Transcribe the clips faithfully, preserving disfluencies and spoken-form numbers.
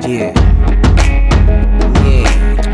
Yeah. Yeah.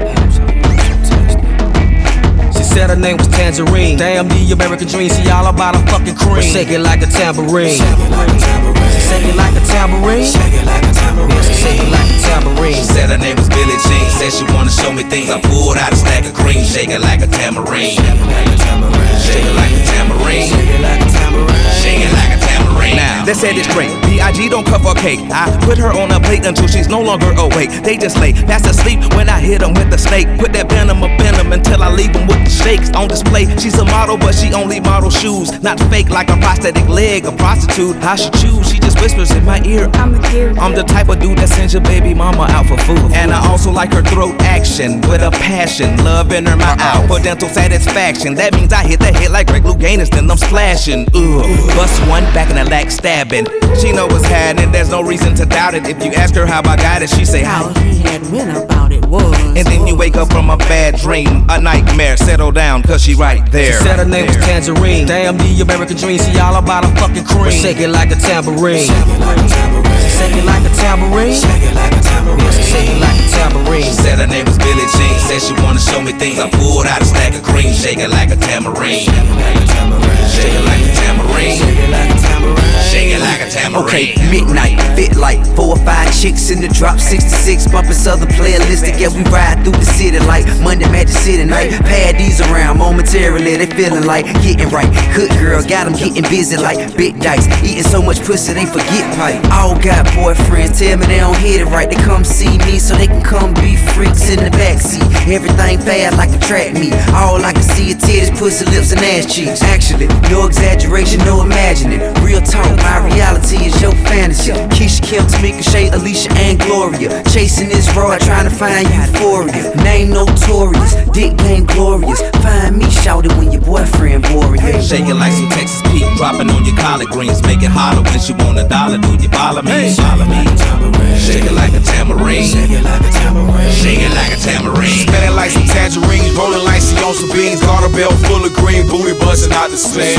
She said her name was Tangerine. Damn, the American dream. See all about a fucking cream. Shake it like a tambourine. Shake it like a tambourine. Shake it like a tambourine. Shake it like a tambourine. Yeah, shake it like a tambourine. She said her name was Billie Jean. Said she wanna show me things. I pulled out a stack of green. Shake it like a tambourine. Shake it like a tambourine. Shake it like a tambourine. Shake it like a tambourine. Shake it like a tambourine. Now, they said it's great. B I G don't cover cake. I put her on a plate until she's no longer awake. They just lay fast asleep when I hit them with the snake. Put that venom up in them until I leave them with the shakes on display. She's a model, but she only model shoes. Not fake like a prosthetic leg, a prostitute. How she choose? She just whispers in my ear. I'm the kid. I'm the type of dude that sends your baby mama out for food. And I also like her throat action with a passion. Love in her my out for dental satisfaction. That means I hit the head like Greg Louganis, then I'm splashing. Ugh. Bust one back in the leg stabbing. She know what's happening, there's no reason to doubt it. If you ask her how I got it, she say how he had went about it was. And then you wake up from a bad dream, a nightmare. Settle down, cause she right there. She said her name was Tangerine. Damn, the American dream. See all about a fucking cream. Shake it like a tambourine. Shake it like a tambourine. Shake it like a tambourine. Shake it like a tambourine. Yeah, shake it like a tambourine. She said her name was Billie Jean. Said she wanna show me things. I pulled out a stack of green. Shake it like a tambourine. Shake it like a tambourine. Shake it like a tambourine. Shake it like a tambourine. Shake it like a tambourine. Okay, midnight, fit like four or five chicks in the drop, sixty-six bumping Southern playlistic. Yeah, we ride through the city like Monday Magic City night. Pad these around momentarily, they feeling like getting right. Good girl, got them getting busy like big dice. Eating so much pussy, they forget pipe. All got boyfriends, tell me they don't hit it right. They come see me so they can come be freaks in the backseat. Everything fast like a track meet. All I can see is titties, pussy, lips, and ass cheeks. Actually, no exaggeration, no imagining. Real talk, my reality is your fantasy. Keisha, Kim, Tamika, Shay, Alicia, and Gloria. Chasing this rod, trying to find euphoria. Name notorious, dick game glorious. Find me, shout it when your boyfriend warrior. Shake it like some Texas Pete, dropping on your collard greens. Make it holler when she want a dollar. Do you follow me? Hey. Follow me. Shake it like a tambourine. Shake it like a tambourine. Shake it like a tambourine. Spinning like some tangerines, rolling like she on some beans. Garter belt full of green, booty busting out the seams.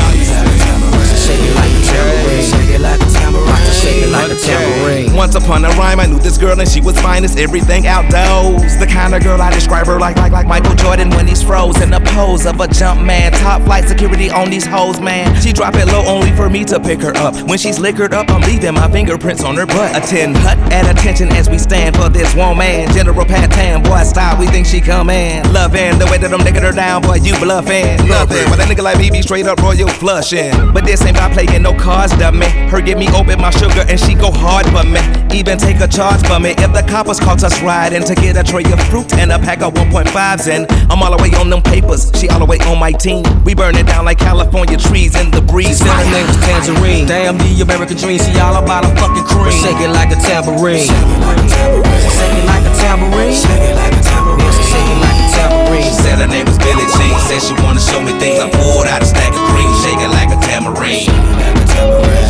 Shake it like a tambourine. Shake it like a tambourine. Shake it like a tambourine. Once upon a rhyme, I knew this girl and she was fine as everything outdoors. The kind of girl I describe her like like like Michael Jordan when he's froze in the pose of a jump man. Top flight security on these hoes, man. She drop it low only for me to pick her up. When she's liquored up, I'm leaving my fingerprints on her butt. Attend hut at attention as we stand for this woman. General Patan, boy style, we think she coming. Loving the way that I'm nicking her down, boy you bluffing. Nothing, but a nigga like me be straight up royal flushing. But this ain't about playing no cards, dummy. Her give me open my sugar and she go hard for me. Even take a charge for me if the coppers caught us riding to get a tray of fruit and a pack of one point fives in. I'm all the way on them papers, she all the way on my team. We burn it down like California trees in the breeze. She said her name was Tangerine. Damn, the American dream. See all about a fucking cream. Shake it like a tambourine. Shake it like a tambourine. Shake it like a tambourine. Shake it like a tambourine. Yeah, shake it like a tambourine. She said her name was Billie Jean. Said she wanna show me things. I pulled out a stack of green. Shake it like a tambourine. Shake it like a tambourine.